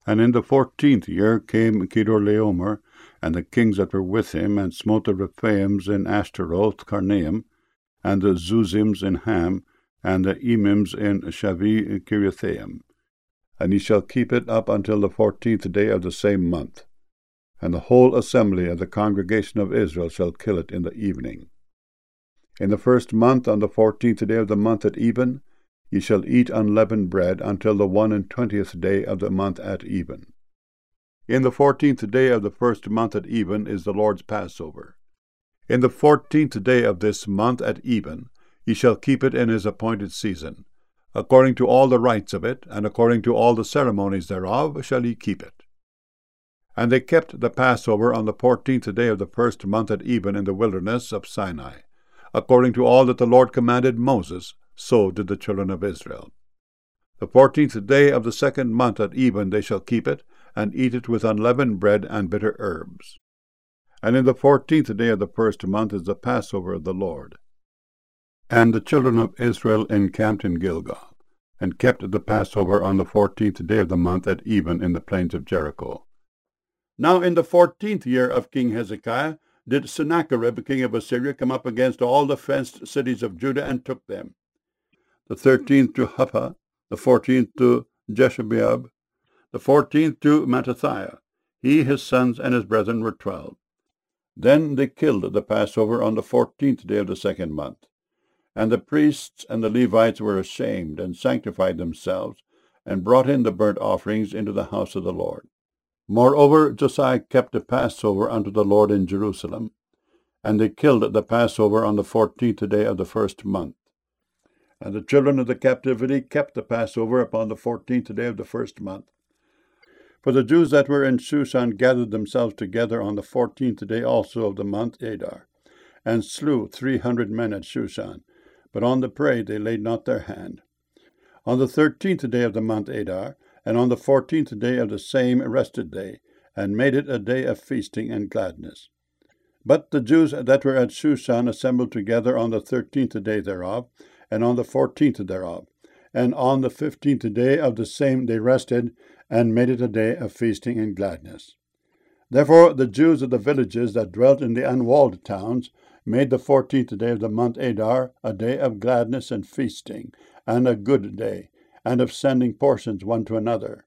And in the 14th year came Chedorlaomer, and the kings that were with him, and smote the Rephaims in Ashtaroth Karnaim, and the Zuzims in Ham, and the Emims in Shavi Kiriathaim. And he shall keep it up until the 14th day of the same month. And the whole assembly of the congregation of Israel shall kill it in the evening. In the 1st month, on the 14th day of the month at even, ye shall eat unleavened bread until the 21st day of the month at even. In the 14th day of the 1st month at even is the Lord's Passover. In the 14th day of this month at even ye shall keep it in his appointed season. According to all the rites of it, and according to all the ceremonies thereof, shall ye keep it. And they kept the Passover on the 14th day of the 1st month at even in the wilderness of Sinai. According to all that the Lord commanded Moses, so did the children of Israel. The 14th day of the 2nd month at even they shall keep it, and eat it with unleavened bread and bitter herbs. And in the 14th day of the 1st month is the Passover of the Lord. And the children of Israel encamped in Gilgal, and kept the Passover on the 14th day of the month at even in the plains of Jericho. Now in the 14th year of King Hezekiah did Sennacherib king of Assyria come up against all the fenced cities of Judah, and took them. The 13th to Huppah, the 14th to Jeshebeab, the 14th to Mattathiah. He, his sons, and his brethren were 12. Then they killed the Passover on the 14th day of the 2nd month. And the priests and the Levites were ashamed, and sanctified themselves, and brought in the burnt offerings into the house of the Lord. Moreover, Josiah kept the Passover unto the Lord in Jerusalem, and they killed the Passover on the 14th day of the 1st month. And the children of the captivity kept the Passover upon the 14th day of the 1st month. For the Jews that were in Shushan gathered themselves together on the 14th day also of the month Adar, and slew 300 men at Shushan, but on the prey they laid not their hand. On the 13th day of the month Adar, and on the 14th day of the same rested they, and made it a day of feasting and gladness. But the Jews that were at Shushan assembled together on the 13th day thereof, and on the 14th thereof, and on the 15th day of the same they rested, and made it a day of feasting and gladness. Therefore the Jews of the villages that dwelt in the unwalled towns made the 14th day of the month Adar a day of gladness and feasting, and a good day, and of sending portions one to another,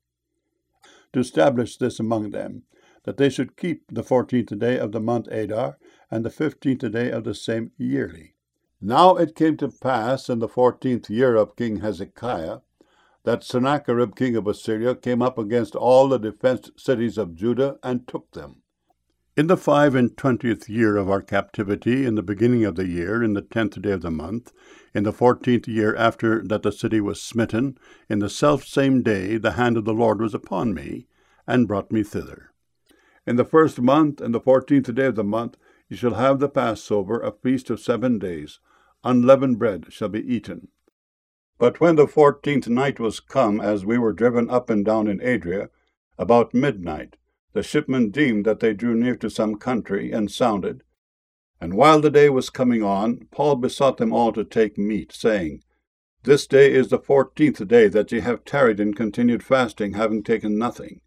to establish this among them, that they should keep the 14th day of the month Adar, and the 15th day of the same yearly. Now it came to pass in the 14th year of King Hezekiah, that Sennacherib king of Assyria came up against all the defenced cities of Judah, and took them. In the 25th year of our captivity, in the beginning of the year, in the 10th day of the month, in the 14th year after that the city was smitten, in the selfsame day the hand of the Lord was upon me, and brought me thither. In the 1st month, and the 14th day of the month, ye shall have the Passover, a feast of 7 days. Unleavened bread shall be eaten. But when the 14th night was come, as we were driven up and down in Adria, about midnight, the shipmen deemed that they drew near to some country, and sounded. And while the day was coming on, Paul besought them all to take meat, saying, This day is the 14th day that ye have tarried and continued fasting, having taken nothing.